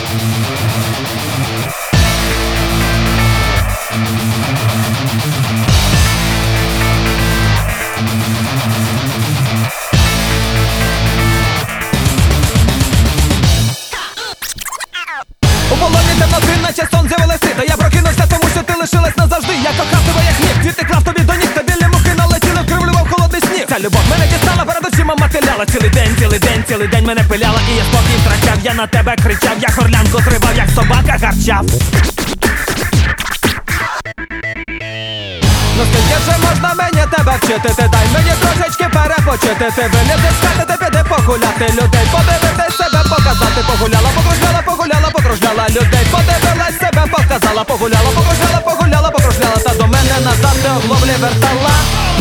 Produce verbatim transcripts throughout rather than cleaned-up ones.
У полоні темноти, наче сон з'явилась ти. Та я прокинувся, тому що ти лишилась назавжди. Я кохав тебе як ніг, квіти крав тобі до ніг. Та білі мухи налетіли, вкривлював холодний сніг. Ця любов мене дістала, перед очима мотиляла. Цілий день, цілий день, цілий день мене пиляла. І я спокій втрачав, я на тебе кричав. Я горлянку тривав, як собака гарчав. Ну скільки вже можна мені тебе вчити? Ти дай мені трошечки перепочити. Ти вилізеш з хати, ти піди погуляти. Людей подивитись, себе показати. Погуляла, покружляла, погуляла, покружляла. Людей подивилась, себе показала. Погуляла, покружляла, погуляла, покружляла. Та до мене назад ти оглоблі вертала.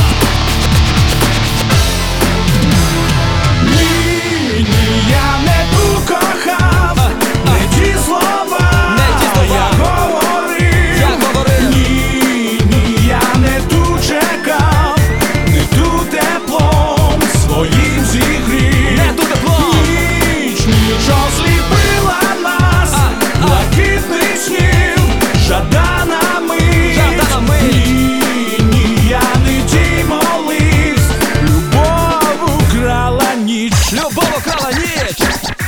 Ні, ні, я не ту кохав, не ті слова, Не ті слова. я говорив. Я говорив. Ні, ні, я не ту чекав, не ту теплом своїм зігрів. Не ту теплом. Ніч, ніч осліпила нас, блакитних снів, жаданами. Жаданами. Ні, ні, я не ті моливсь, любов украла ніч. Любов украла ніч.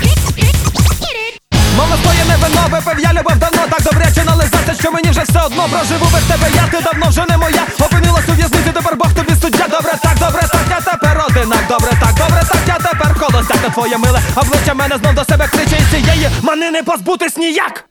Мама своє не вино випив, я любив давно. Так добряче нализався, що мені вже все одно. Проживу без тебе, я ти давно вже не моя. Опинилась у в'язниці, тепер Бог тобі суддя. Добре так, добре так, я тепер одинак. Добре так, добре так, я тепер холостяк. Та твоє миле обличчя мене знов до себе кличе. І цієї мани не позбутись ніяк.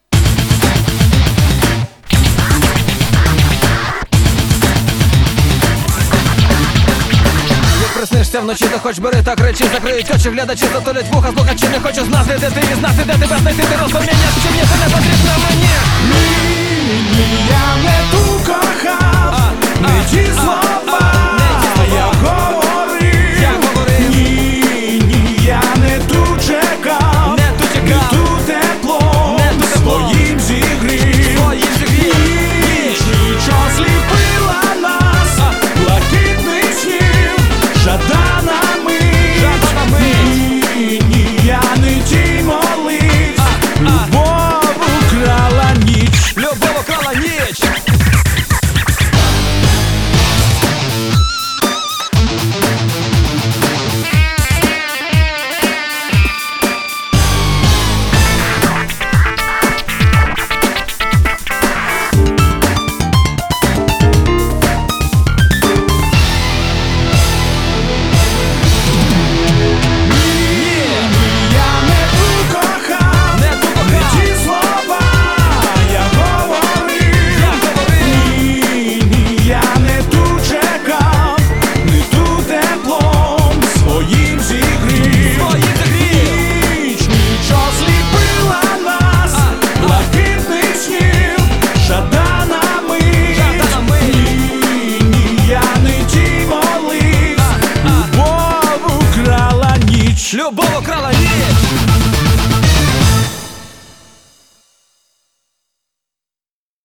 Як приснишся вночі, то хоч бери та кричи. Закриють очі, глядачі затулять вуха. Слухачі не хочу знати, де ти і знати, де тебе знайти. Ти розуміння, що мені це не потрібно мені. Ні, ні, я не ту кохав, не ті слова, я говорив. Я говорив. Ні, ні, я не ту чекав, Не ту чекав. не ту теплом Не ту теплом. своїм зігрів. Своїм зігрів. Ніч, ніч осліпила нас, блакитних снів, жаданами. Жаданами. Ні, ні, я не ті моливсь, любов украла ніч. Любов украла ніч. Я не ту кохав, Не ту не кохав. ті слова, я говорив. Я говорив. Ні, ні, я не ту чекав, не ту теплом своїм зігрів. Своїм зігрів. Ніч, ніч осліпила нас, блакитних снів, жаданами. Жаданами. Ні, ні, я не ті моливсь, любов украла ніч. Любов